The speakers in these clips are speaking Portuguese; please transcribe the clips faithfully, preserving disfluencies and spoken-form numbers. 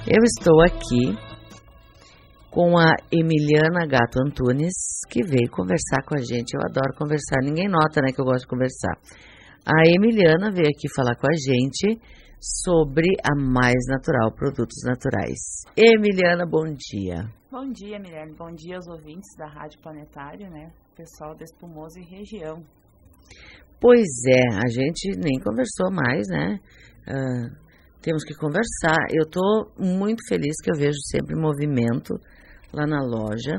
Eu estou aqui com a Emiliana Gatto Antunes, que veio conversar com a gente. Eu adoro conversar, ninguém nota, né, que eu gosto de conversar. A Emiliana veio aqui falar com a gente sobre a Mais Natural, produtos naturais. Emiliana, bom dia. Bom dia, Mirelle. Bom dia aos ouvintes da Rádio Planetário, né? Pessoal da Espumoso e região. Pois é, a gente nem conversou mais, né? Uh, temos que conversar. Eu estou muito feliz que eu vejo sempre movimento lá na loja.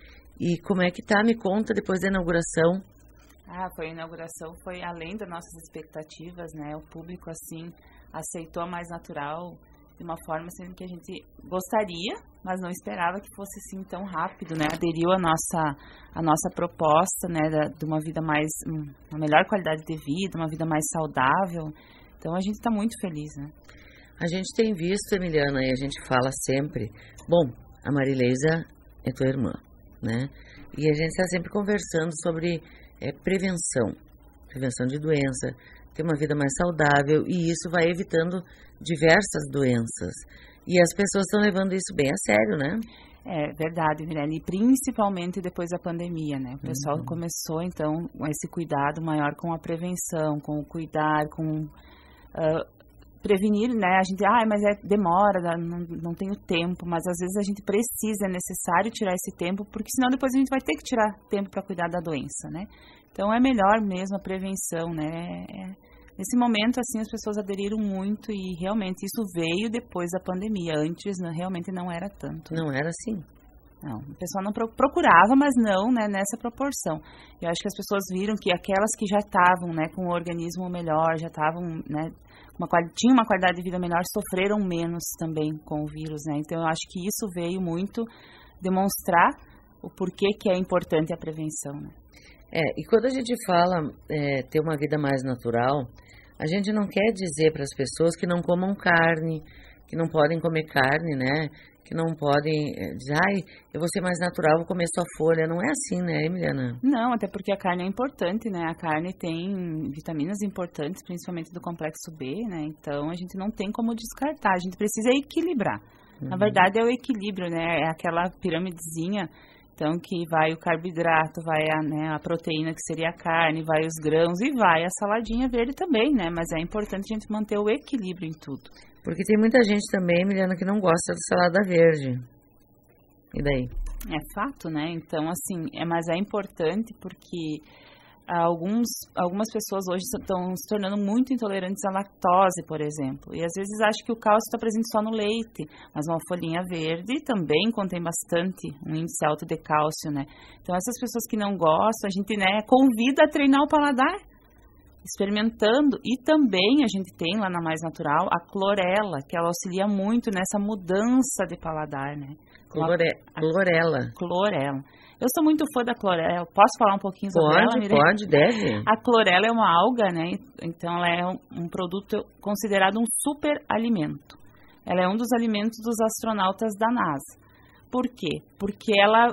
E como é que tá? Me conta, depois da inauguração. Ah, foi a inauguração, foi além das nossas expectativas, né? O público, assim, aceitou a Mais Natural de uma forma assim, que a gente gostaria, mas não esperava que fosse assim tão rápido, né? Aderiu a nossa, a nossa proposta, né? Da, de uma vida mais, uma melhor qualidade de vida, uma vida mais saudável. Então, a gente está muito feliz, né? A gente tem visto, Emiliana, e a gente fala sempre, bom, a Marileisa é tua irmã, né? E a gente está sempre conversando sobre é, prevenção, prevenção de doença, ter uma vida mais saudável, e isso vai evitando diversas doenças. E as pessoas estão levando isso bem a sério, né? É verdade, Mirelle, principalmente depois da pandemia, né? O pessoal Uhum. começou, então, esse cuidado maior com a prevenção, com o cuidar, com uh, prevenir, né? A gente, ah, mas é, demora, não, não tenho tempo, mas às vezes a gente precisa, é necessário tirar esse tempo, porque senão depois a gente vai ter que tirar tempo para cuidar da doença, né? Então, é melhor mesmo a prevenção, né? É, nesse momento, assim, as pessoas aderiram muito e realmente isso veio depois da pandemia. Antes, né, realmente não era tanto. Não era assim? Não, o pessoal não procurava, mas não, né, nessa proporção. Eu acho que as pessoas viram que aquelas que já estavam, né, com o organismo melhor, já estavam, né, uma, tinham uma qualidade de vida melhor, sofreram menos também com o vírus, né. Então, eu acho que isso veio muito demonstrar o porquê que é importante a prevenção, né. É, e quando a gente fala é, ter uma vida mais natural, a gente não quer dizer para as pessoas que não comam carne, que não podem comer carne, né? Que não podem é, dizer, ai, eu vou ser mais natural, vou comer só folha. Não é assim, né, Emiliana? Não, até porque a carne é importante, né? A carne tem vitaminas importantes, principalmente do complexo B, né? Então, a gente não tem como descartar, a gente precisa equilibrar. Uhum. Na verdade, é o equilíbrio, né? É aquela piramidezinha. Então, que vai o carboidrato, vai a, né, a proteína, que seria a carne, vai os grãos e vai a saladinha verde também, né? Mas é importante a gente manter o equilíbrio em tudo. Porque tem muita gente também, Emiliana, que não gosta de salada verde. E daí? É fato, né? Então, assim, é, mas é importante porque alguns, algumas pessoas hoje estão se tornando muito intolerantes à lactose, por exemplo. E às vezes acham que o cálcio está presente só no leite, mas uma folhinha verde também contém bastante, um índice alto de cálcio, né? Então essas pessoas que não gostam, a gente, né, convida a treinar o paladar, experimentando. E também a gente tem lá na Mais Natural a clorela, que ela auxilia muito nessa mudança de paladar, né? Clore... Clorela. Clorela. Eu sou muito fã da clorela. Posso falar um pouquinho sobre pode, ela, Mireille? Pode, deve. A clorela é uma alga, né? Então, ela é um, um produto considerado um super alimento. Ela é um dos alimentos dos astronautas da NASA. Por quê? Porque ela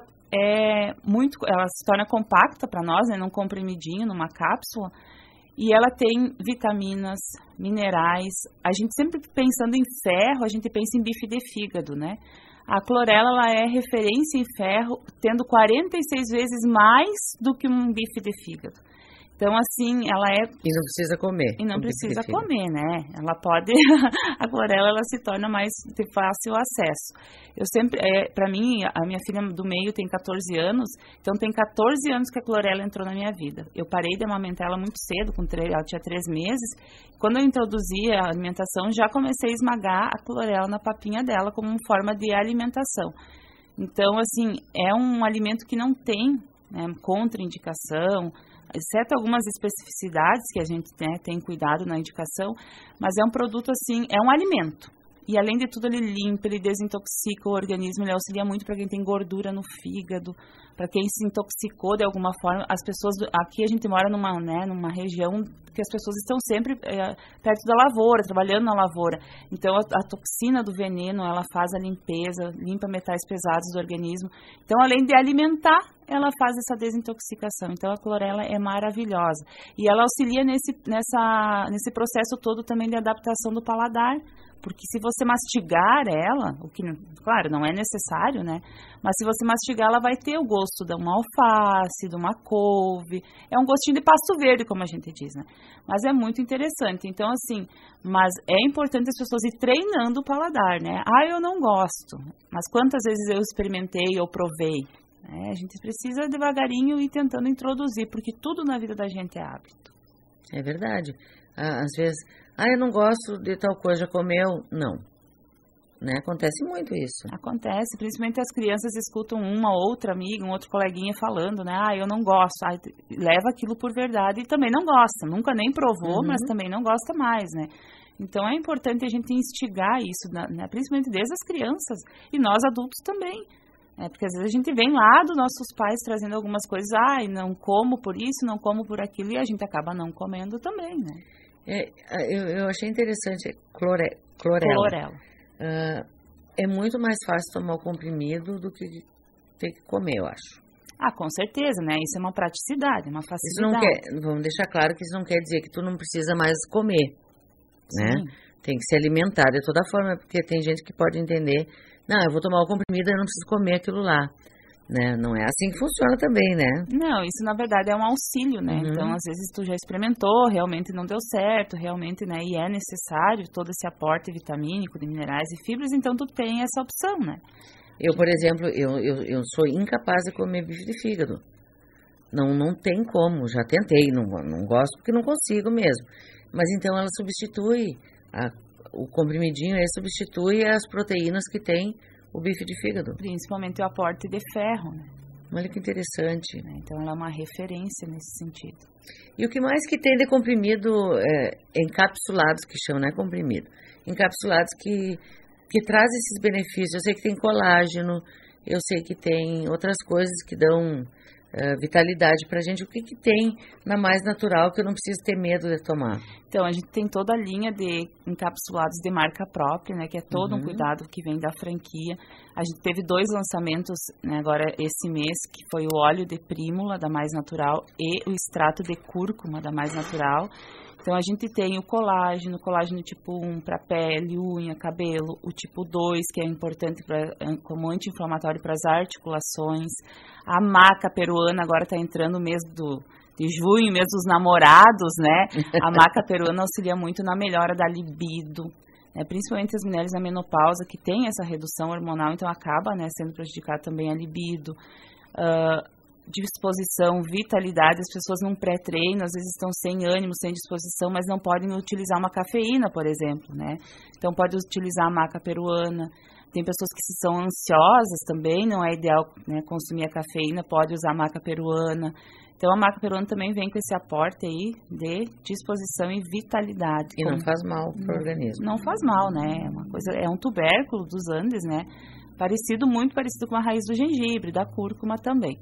é muito, ela se torna compacta para nós, né? Num comprimidinho, numa cápsula. E ela tem vitaminas, minerais. A gente sempre pensando em ferro, a gente pensa em bife de fígado, né? A clorela, ela é referência em ferro, tendo quarenta e seis vezes mais do que um bife de fígado. Então, assim, ela é... E não precisa comer. E não precisa comer, né? Ela pode... a clorela, ela se torna mais de fácil acesso. Eu sempre... É, para mim, a minha filha do meio tem catorze anos, então tem catorze anos que a clorela entrou na minha vida. Eu parei de amamentar ela muito cedo, com três, ela tinha três meses. Quando eu introduzi a alimentação, já comecei a esmagar a clorela na papinha dela como uma forma de alimentação. Então, assim, é um alimento que não tem, né, contraindicação, exceto algumas especificidades que a gente, né, tem cuidado na indicação, mas é um produto assim, é um alimento. E além de tudo ele limpa, ele desintoxica o organismo, ele auxilia muito para quem tem gordura no fígado, para quem se intoxicou de alguma forma. As pessoas, aqui a gente mora numa, né, numa região que as pessoas estão sempre é, perto da lavoura, trabalhando na lavoura. Então a, a toxina do veneno, ela faz a limpeza, limpa metais pesados do organismo. Então, além de alimentar, ela faz essa desintoxicação. Então a clorela é maravilhosa. E ela auxilia nesse, nessa, nesse processo todo também de adaptação do paladar, Porque se você mastigar ela, o que, claro, não é necessário, né? Mas se você mastigar, ela vai ter o gosto de uma alface, de uma couve. É um gostinho de pasto verde, como a gente diz, né? Mas é muito interessante. Então, assim, mas é importante as pessoas ir treinando o paladar, né? Ah, eu não gosto. Mas quantas vezes eu experimentei ou provei? É, a gente precisa devagarinho ir tentando introduzir, porque tudo na vida da gente é hábito. É verdade. Às vezes, ah, eu não gosto de tal coisa, já comeu? Não. Né? Acontece muito isso. Acontece, principalmente as crianças escutam uma outra amiga, um outro coleguinha falando, né? Ah, eu não gosto. Ah, leva aquilo por verdade e também não gosta. Nunca nem provou, uhum. mas também não gosta mais, né? Então é importante a gente instigar isso, né? Principalmente desde as crianças e nós adultos também. É, porque às vezes a gente vem lá dos nossos pais trazendo algumas coisas, ah, não como por isso, não como por aquilo, e a gente acaba não comendo também, né? É, eu, eu achei interessante, clore, clorela. Clorela. Uh, é muito mais fácil tomar o comprimido do que ter que comer, eu acho. Ah, com certeza, né? Isso é uma praticidade, uma facilidade. Isso não quer, vamos deixar claro que isso não quer dizer que tu não precisa mais comer, Sim. né? Tem que se alimentar de toda forma, porque tem gente que pode entender, não, eu vou tomar o comprimido e eu não preciso comer aquilo lá, né? Não é assim que funciona também, né? Não, isso na verdade é um auxílio, né? Uhum. Então, às vezes tu já experimentou, realmente não deu certo, realmente, né? E é necessário todo esse aporte vitamínico de minerais e fibras, então tu tem essa opção, né? Eu, por exemplo, eu, eu, eu sou incapaz de comer bife de fígado. Não, não tem como, já tentei, não, não gosto porque não consigo mesmo. Mas então ela substitui, a, o comprimidinho aí substitui as proteínas que tem o bife de fígado. Principalmente o aporte de ferro, né? Olha que interessante. Então ela é uma referência nesse sentido. E o que mais que tem de comprimido é, encapsulados, que chamam, não é comprimido, encapsulados que, que traz esses benefícios. Eu sei que tem colágeno, eu sei que tem outras coisas que dão Uh, vitalidade pra gente. O que que tem na Mais Natural que eu não preciso ter medo de tomar? Então, a gente tem toda a linha de encapsulados de marca própria, né, que é todo uhum. um cuidado que vem da franquia. A gente teve dois lançamentos, né, agora esse mês, que foi o óleo de prímula da Mais Natural e o extrato de cúrcuma da Mais Natural. Então, a gente tem o colágeno, colágeno tipo um para pele, unha, cabelo, o tipo dois, que é importante pra, como anti-inflamatório para as articulações. A maca peruana, agora está entrando o mês do, de junho, mês dos namorados, né? A maca peruana auxilia muito na melhora da libido, né? Principalmente as mulheres na menopausa, que tem essa redução hormonal, então acaba, né, sendo prejudicada também a libido. Uh, disposição, vitalidade, as pessoas num pré-treino às vezes estão sem ânimo, sem disposição, mas não podem utilizar uma cafeína, por exemplo, né? Então pode utilizar a maca peruana. Tem pessoas que se são ansiosas também, não é ideal, né, consumir a cafeína, pode usar a maca peruana. Então a maca peruana também vem com esse aporte aí de disposição e vitalidade. E não faz mal para o organismo. Não faz mal, né? É uma coisa, é um tubérculo dos Andes, né? Parecido, muito parecido com a raiz do gengibre, da cúrcuma também.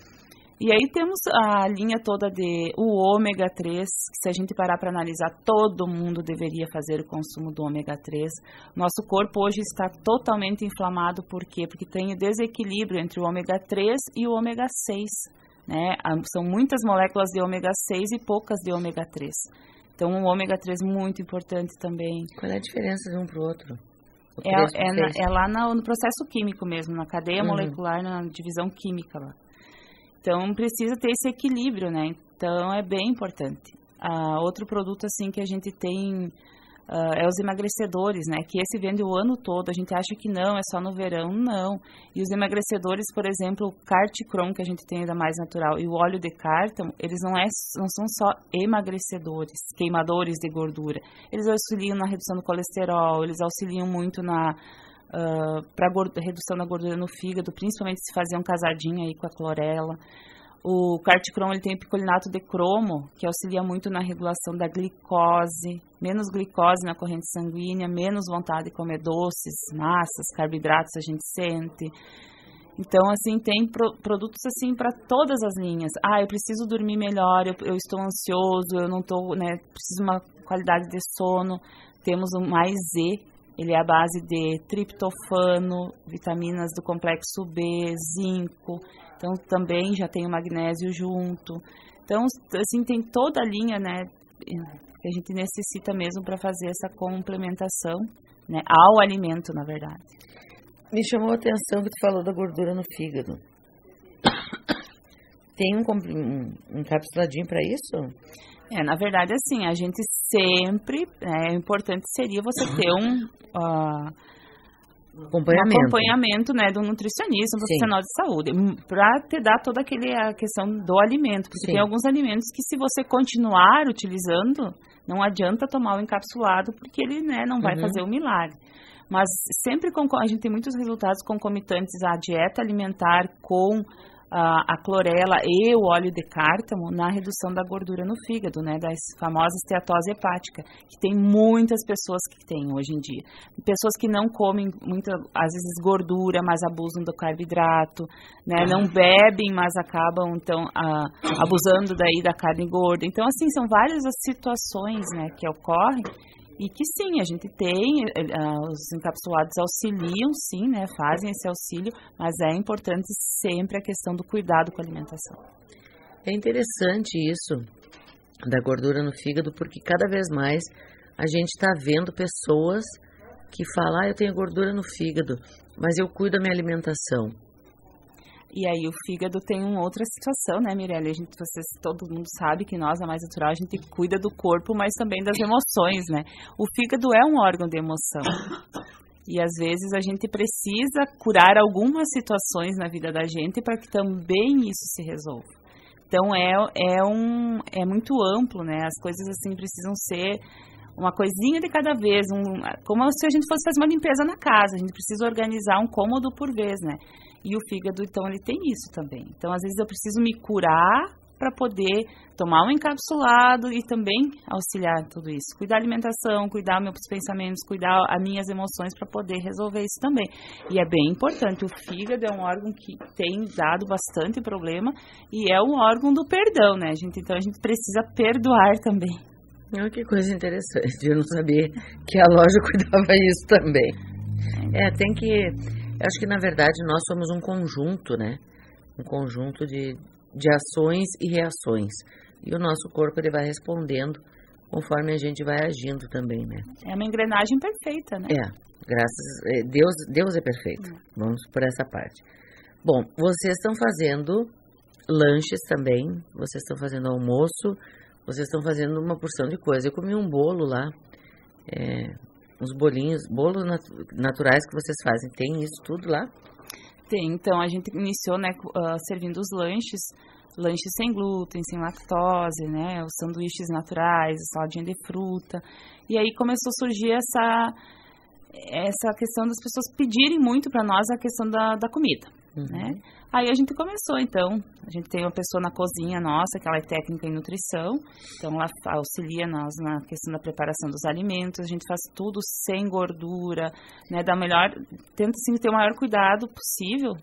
E aí temos a linha toda de o ômega três, que se a gente parar para analisar, todo mundo deveria fazer o consumo do ômega três. Nosso corpo hoje está totalmente inflamado, por quê? Porque tem desequilíbrio entre o ômega três e o ômega seis, né? São muitas moléculas de ômega seis e poucas de ômega três. Então o ômega três é muito importante também. Qual é a diferença de um para o outro? É, é, na, é lá no, no processo químico mesmo, na cadeia uhum. molecular, na divisão química lá. Então, precisa ter esse equilíbrio, né? Então, é bem importante. Uh, outro produto, assim, que a gente tem uh, é os emagrecedores, né? Que esse vende o ano todo. A gente acha que não, é só no verão. Não. E os emagrecedores, por exemplo, o Carticron, que a gente tem da Mais Natural, e o óleo de cártamo, eles não, é, não são só emagrecedores, queimadores de gordura. Eles auxiliam na redução do colesterol, eles auxiliam muito na... Uh, para redução da gordura no fígado, principalmente se fazer um casadinho aí com a clorela. O Carticron, ele tem picolinato de cromo, que auxilia muito na regulação da glicose, menos glicose na corrente sanguínea, menos vontade de comer doces, massas, carboidratos a gente sente. Então, assim, tem pro, produtos assim para todas as linhas. Ah, eu preciso dormir melhor, eu, eu estou ansioso, eu não estou, né, preciso de uma qualidade de sono. Temos o Mais Z, ele é a base de triptofano, vitaminas do complexo B, zinco, então também já tem o magnésio junto. Então, assim, tem toda a linha, né, que a gente necessita mesmo para fazer essa complementação né, ao alimento, na verdade. Me chamou a atenção que tu falou da gordura no fígado. Tem um, um, um capsuladinho para isso? É, na verdade, assim, a gente sempre, é, o importante seria você ter um... Uh, acompanhamento. Um acompanhamento, né, do nutricionista, um profissional de saúde, para te dar toda aquele, a questão do alimento, porque Sim. tem alguns alimentos que se você continuar utilizando, não adianta tomar o encapsulado, porque ele, né, não vai uhum. fazer o milagre. Mas sempre com, a gente tem muitos resultados concomitantes à dieta alimentar com a, a clorela e o óleo de cártamo na redução da gordura no fígado, né, da famosa esteatose hepática, que tem muitas pessoas que têm hoje em dia. Pessoas que não comem, muita, às vezes, gordura, mas abusam do carboidrato, né, não bebem, mas acabam, então, a, abusando daí da carne gorda. Então, assim, são várias as situações, né, que ocorrem. E que sim, a gente tem, uh, os encapsulados auxiliam, sim, né, fazem esse auxílio, mas é importante sempre a questão do cuidado com a alimentação. É interessante isso, da gordura no fígado, porque cada vez mais a gente está vendo pessoas que falam, ah, eu tenho gordura no fígado, mas eu cuido da minha alimentação. E aí o fígado tem uma outra situação, né, Mirelle? A gente, vocês, todo mundo sabe que nós, a Mais Natural, a gente cuida do corpo, mas também das emoções, né? O fígado é um órgão de emoção. E às vezes a gente precisa curar algumas situações na vida da gente para que também isso se resolva. Então é, é, um, é muito amplo, né? As coisas assim precisam ser uma coisinha de cada vez, um, como se a gente fosse fazer uma limpeza na casa. A gente precisa organizar um cômodo por vez, né? E o fígado, então, ele tem isso também. Então, às vezes eu preciso me curar para poder tomar um encapsulado e também auxiliar tudo isso. Cuidar da alimentação, cuidar dos meus pensamentos, cuidar as minhas emoções para poder resolver isso também. E é bem importante. O fígado é um órgão que tem dado bastante problema e é um órgão do perdão, né, gente? Então, a gente precisa perdoar também. Oh, que coisa interessante. Eu não sabia que a loja cuidava isso também. É, tem que... Eu acho que, na verdade, nós somos um conjunto, né? Um conjunto de, de ações e reações. E o nosso corpo, ele vai respondendo conforme a gente vai agindo também, né? É uma engrenagem perfeita, né? É, graças... Deus, Deus é perfeito. Hum. Vamos por essa parte. Bom, vocês estão fazendo lanches também, vocês estão fazendo almoço, vocês estão fazendo uma porção de coisa. Eu comi um bolo lá, é... uns bolinhos, bolos nat naturais que vocês fazem, tem isso tudo lá? Tem, então a gente iniciou, né, uh, servindo os lanches, lanches sem glúten, sem lactose, né, os sanduíches naturais, a saladinha de fruta, e aí começou a surgir essa, essa questão das pessoas pedirem muito para nós a questão da, da comida, uhum. né. Aí a gente começou, então, a gente tem uma pessoa na cozinha nossa, que ela é técnica em nutrição, então ela auxilia nós na questão da preparação dos alimentos, a gente faz tudo sem gordura, né, dá melhor, tenta assim ter o maior cuidado possível.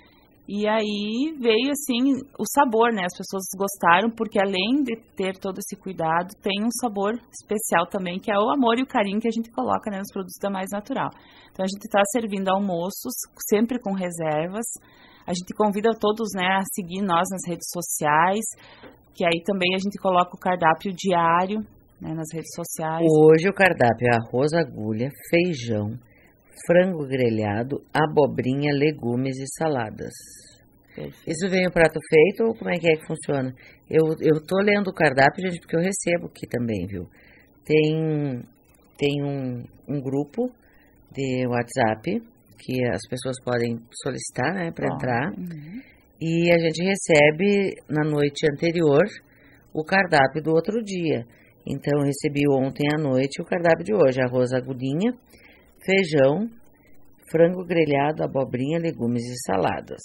E aí veio assim o sabor, né, as pessoas gostaram, porque além de ter todo esse cuidado, tem um sabor especial também, que é o amor e o carinho que a gente coloca, né, nos produtos da Mais Natural. Então a gente está servindo almoços, sempre com reservas. A gente convida todos, né, a seguir nós nas redes sociais, que aí também a gente coloca o cardápio diário, né, nas redes sociais. Hoje o cardápio é arroz, agulha, feijão, frango grelhado, abobrinha, legumes e saladas. Perfeito. Isso vem o prato feito ou como é que é que funciona? Eu, eu tô lendo o cardápio, gente, porque eu recebo aqui também, viu? Tem, tem um, um grupo de WhatsApp que as pessoas podem solicitar, né, para entrar. Uhum. E a gente recebe na noite anterior o cardápio do outro dia. Então, eu recebi ontem à noite o cardápio de hoje. Arroz, agulhinha, feijão, frango grelhado, abobrinha, legumes e saladas.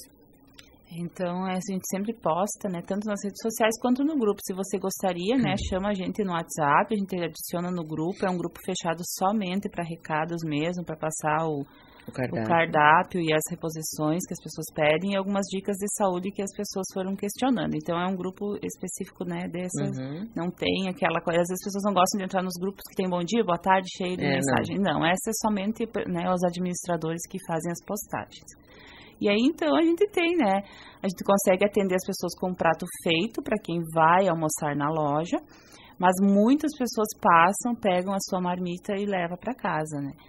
Então, a gente sempre posta, né, tanto nas redes sociais quanto no grupo. Se você gostaria, né, chama a gente no WhatsApp, a gente adiciona no grupo. É um grupo fechado somente para recados mesmo, para passar o, o, cardápio. o cardápio e as reposições que as pessoas pedem e algumas dicas de saúde que as pessoas foram questionando. Então, é um grupo específico, né, dessas. Uhum. Não tem aquela coisa. Às vezes as pessoas não gostam de entrar nos grupos que tem bom dia, boa tarde, cheio de é, mensagem. Não. não, essa é somente, né, os administradores que fazem as postagens. E aí, então, a gente tem, né, a gente consegue atender as pessoas com um prato feito para quem vai almoçar na loja, mas muitas pessoas passam, pegam a sua marmita e levam para casa, né.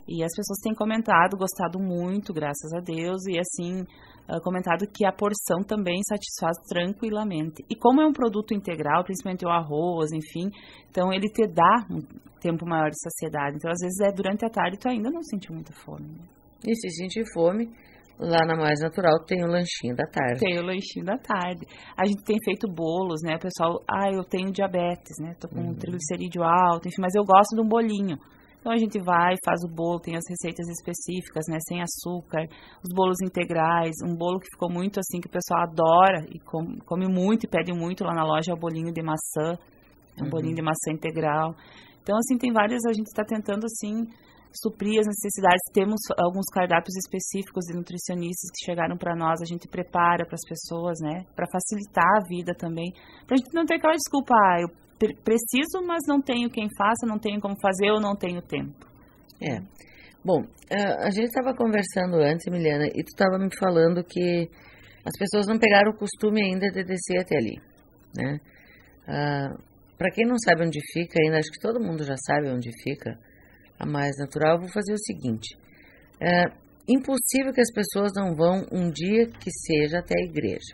E as pessoas têm comentado, gostado muito, graças a Deus, e assim, uh, comentado que a porção também satisfaz tranquilamente. E como é um produto integral, principalmente o arroz, enfim, então ele te dá um tempo maior de saciedade. Então, às vezes, é durante a tarde tu ainda não sentiu muita fome. Né? E se sentir fome, lá na Mais Natural tem o lanchinho da tarde. Tem o lanchinho da tarde. A gente tem feito bolos, né? O pessoal, ah, eu tenho diabetes, né? Tô com uhum. triglicerídeo alto, enfim, mas eu gosto de um bolinho. Então a gente vai, faz o bolo, tem as receitas específicas, né, sem açúcar, os bolos integrais, um bolo que ficou muito assim, que o pessoal adora e come, come muito e pede muito lá na loja, é o bolinho de maçã, é um uhum. bolinho de maçã integral. Então assim, tem várias, a gente está tentando assim, suprir as necessidades, temos alguns cardápios específicos de nutricionistas que chegaram para nós, a gente prepara para as pessoas, né, para facilitar a vida também, para a gente não ter aquela desculpa, ah, eu preciso, mas não tenho quem faça, não tenho como fazer ou não tenho tempo. É. Bom, a gente estava conversando antes, Emiliana, e tu estava me falando que as pessoas não pegaram o costume ainda de descer até ali, né? Ah, para quem não sabe onde fica ainda, acho que todo mundo já sabe onde fica a Mais Natural, eu vou fazer o seguinte. É impossível que as pessoas não vão um dia que seja até a igreja.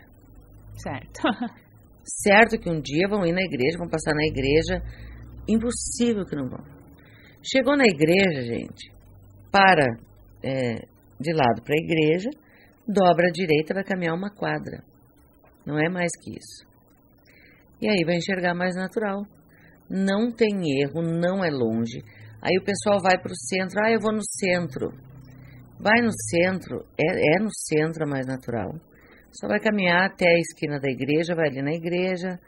Certo. Certo que um dia vão ir na igreja, vão passar na igreja, impossível que não vão. Chegou na igreja, gente, para é, de lado para a igreja, dobra à direita, vai caminhar uma quadra. Não é mais que isso. E aí vai enxergar Mais Natural. Não tem erro, não é longe. Aí o pessoal vai para o centro, ah, eu vou no centro. Vai no centro, é, é no centro a Mais Natural. Só vai caminhar até a esquina da igreja, vai ali na igreja,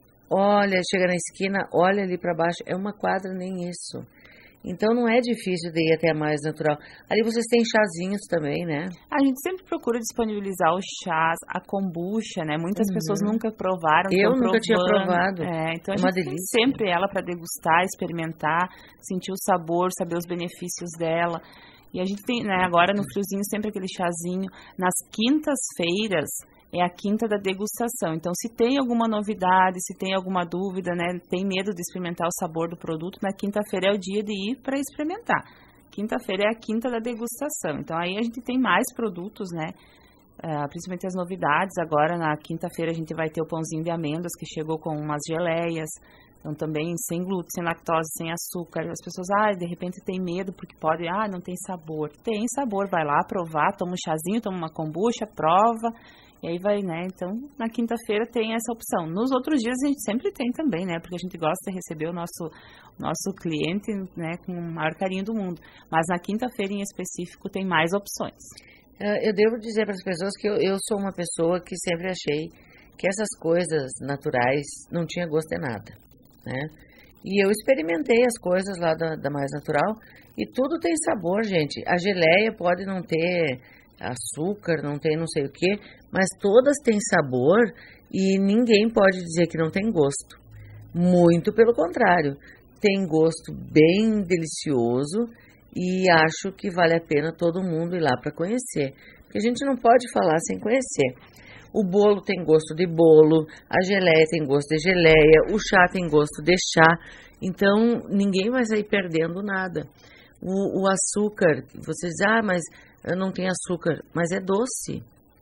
olha, chega na esquina, olha ali para baixo, é uma quadra, nem isso. Então não é difícil de ir até a Mais Natural. Ali vocês têm chazinhos também, né? A gente sempre procura disponibilizar os chás, a kombucha, né? Muitas uhum. pessoas nunca provaram. Eu nunca provando. tinha provado. É, então é a uma gente delícia. tem sempre ela para degustar, experimentar, sentir o sabor, saber os benefícios dela. E a gente tem, né, agora no friozinho, sempre aquele chazinho. Nas quintas-feiras é a quinta da degustação. Então, se tem alguma novidade, se tem alguma dúvida, né, tem medo de experimentar o sabor do produto, na quinta-feira é o dia de ir para experimentar. Quinta-feira é a quinta da degustação. Então, aí a gente tem mais produtos, né, uh, principalmente as novidades. Agora, na quinta-feira, a gente vai ter o pãozinho de amêndoas, que chegou com umas geleias. Então, também sem glúten, sem lactose, sem açúcar. As pessoas, ah, de repente tem medo porque pode, ah, não tem sabor. Tem sabor, vai lá provar, toma um chazinho, toma uma kombucha, prova, e aí vai, né? Então, na quinta-feira tem essa opção. Nos outros dias a gente sempre tem também, né? Porque a gente gosta de receber o nosso, nosso cliente, né, com o maior carinho do mundo. Mas na quinta-feira em específico tem mais opções. Eu devo dizer para as pessoas que eu, eu sou uma pessoa que sempre achei que essas coisas naturais não tinha gosto de nada. Né? E eu experimentei as coisas lá da, da Mais Natural e tudo tem sabor, gente. A geleia pode não ter açúcar, não tem não sei o que, mas todas têm sabor e ninguém pode dizer que não tem gosto. Muito pelo contrário, tem gosto bem delicioso e acho que vale a pena todo mundo ir lá para conhecer. Porque a gente não pode falar sem conhecer. O bolo tem gosto de bolo, a geleia tem gosto de geleia, o chá tem gosto de chá. Então, ninguém vai sair perdendo nada. O, o açúcar, você diz, ah, mas não tem açúcar, mas é doce.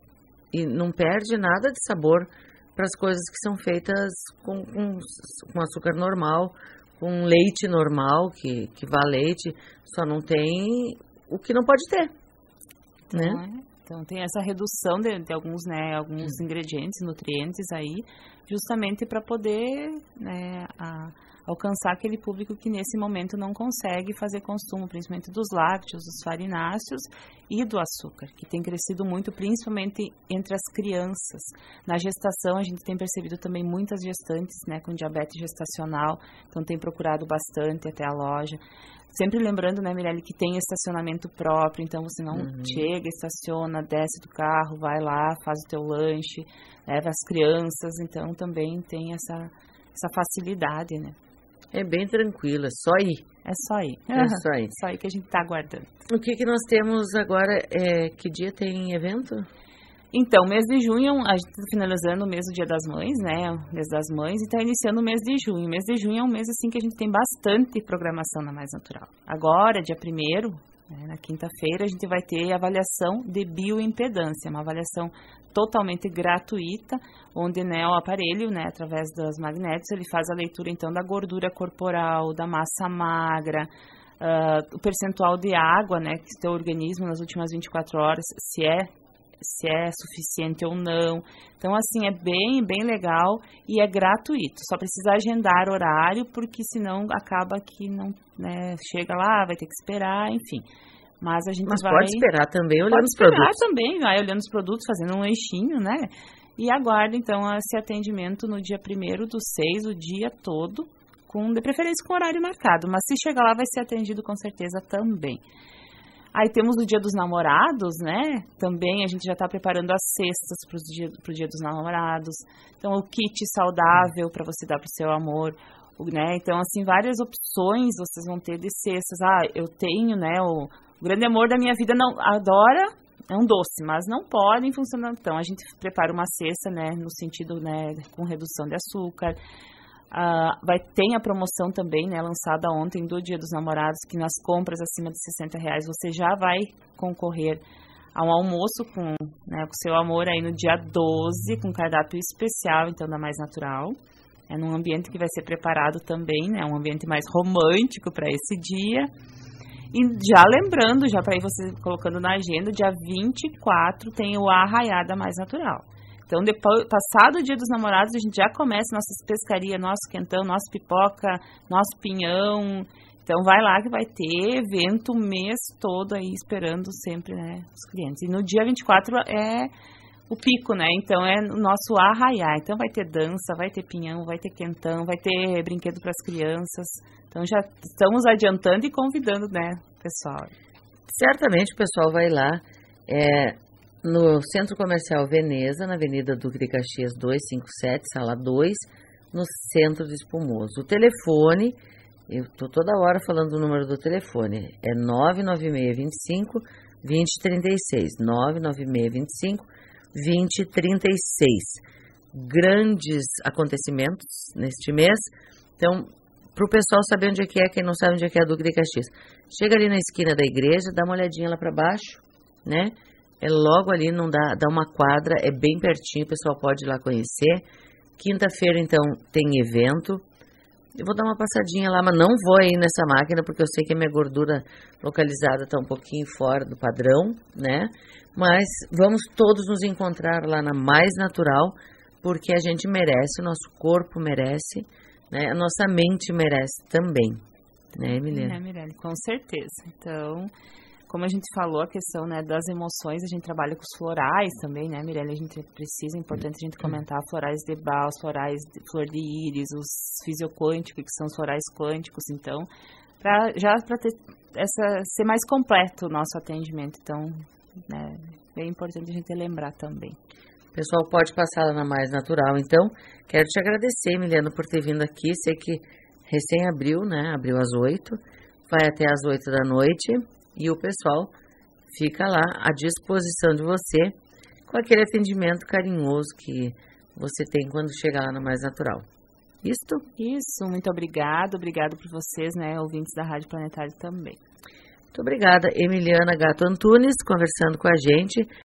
E não perde nada de sabor para as coisas que são feitas com, com, com açúcar normal, com leite normal, que, que vá leite, só não tem o que não pode ter, né? Não é? Então, tem essa redução de, de alguns, né, alguns hum. ingredientes, nutrientes aí, justamente para poder, né, a, alcançar aquele público que nesse momento não consegue fazer consumo, principalmente dos lácteos, dos farináceos e do açúcar, que tem crescido muito, principalmente entre as crianças. Na gestação, a gente tem percebido também muitas gestantes, né, com diabetes gestacional, então tem procurado bastante até a loja. Sempre lembrando, né, Mirelle, que tem estacionamento próprio, então você não uhum. chega, estaciona, desce do carro, vai lá, faz o teu lanche, leva as crianças, então também tem essa, essa facilidade, né? É bem tranquilo, é só ir. É só ir. É uhum. só ir. Só ir que a gente está aguardando. O que, que nós temos agora? É, que dia tem evento? Então, mês de junho, a gente está finalizando o mês do Dia das Mães, né? O mês das mães, e está iniciando o mês de junho. O mês de junho é um mês, assim, que a gente tem bastante programação na Mais Natural. Agora, dia primeiro, Na quinta-feira a gente vai ter avaliação de bioimpedância, uma avaliação totalmente gratuita, onde, né, o aparelho, né, através dos magnéticos, ele faz a leitura então da gordura corporal, da massa magra, uh, o percentual de água, né, que tem o organismo nas últimas vinte e quatro horas, se é se é suficiente ou não. Então, assim, é bem, bem legal e é gratuito. Só precisa agendar horário, porque senão acaba que não, né, chega lá, vai ter que esperar, enfim. Mas a gente Mas vai... pode esperar também olhando pode os produtos. Pode esperar também, vai olhando os produtos, fazendo um eixinho, né? E aguarda, então, esse atendimento no dia primeiro do seis, o dia todo, com, de preferência com horário marcado. Mas se chegar lá, vai ser atendido com certeza também. Aí temos o Dia dos Namorados, né? Também a gente já está preparando as cestas para o dia, pro dia dos Namorados. Então, o kit saudável para você dar para o seu amor, né? Então, assim, várias opções vocês vão ter de cestas. Ah, eu tenho, né? O, o grande amor da minha vida não adora, é um doce, mas não podem funcionar. Então, a gente prepara uma cesta, né? No sentido, né? Com redução de açúcar. Uh, vai ter a promoção também, né, lançada ontem do Dia dos Namorados, que nas compras acima de sessenta reais você já vai concorrer a um almoço com, né, com seu amor aí no dia doze, com cardápio especial, então da Mais Natural. É num ambiente que vai ser preparado também, né, um ambiente mais romântico para esse dia. E já lembrando, já para ir você colocando na agenda, dia vinte e quatro tem o Arraiá da Mais Natural. Então, depois, passado o Dia dos Namorados, a gente já começa nossas pescarias, nosso quentão, nossa pipoca, nosso pinhão. Então, vai lá que vai ter evento o mês todo aí, esperando sempre, né, os clientes. E no dia vinte e quatro é o pico, né? Então, é o nosso arraiá. Então, vai ter dança, vai ter pinhão, vai ter quentão, vai ter brinquedo para as crianças. Então, já estamos adiantando e convidando, né, pessoal. Certamente o pessoal vai lá, é... no Centro Comercial Veneza, na Avenida Duque de Caxias duzentos e cinquenta e sete, sala dois, no Centro de Espumoso. O telefone, eu estou toda hora falando o número do telefone, é nove nove seis dois cinco, dois zero três seis, nove nove seis dois cinco, dois zero três seis. Grandes acontecimentos neste mês, então, para o pessoal saber onde é que é, quem não sabe onde é que é a Duque de Caxias, chega ali na esquina da igreja, dá uma olhadinha lá para baixo, né? É logo ali, não dá, dá uma quadra, é bem pertinho, o pessoal pode ir lá conhecer. Quinta-feira, então, tem evento. Eu vou dar uma passadinha lá, mas não vou ir nessa máquina, porque eu sei que a minha gordura localizada está um pouquinho fora do padrão, né? Mas vamos todos nos encontrar lá na Mais Natural, porque a gente merece, o nosso corpo merece, né? A nossa mente merece também, né, Emiliana? É, Mirelle, com certeza. Então... como a gente falou, a questão, né, das emoções, a gente trabalha com os florais também, né, Mirelle? A gente precisa, é importante a gente comentar florais de Bach, os florais de flor de íris, os fisioquânticos, que são os florais quânticos, então, pra, já para ter essa, ser mais completo o nosso atendimento. Então, né, é importante a gente lembrar também. O pessoal pode passar lá na Mais Natural, então, quero te agradecer, Emiliana, por ter vindo aqui. Sei que recém abriu, né, abriu às oito, vai até às oito da noite. E o pessoal fica lá à disposição de você com aquele atendimento carinhoso que você tem quando chega lá na Mais Natural. Isto? Isso, muito obrigado. Obrigado por vocês, né, ouvintes da Rádio Planetário também. Muito obrigada, Emiliana Gato Antunes, conversando com a gente.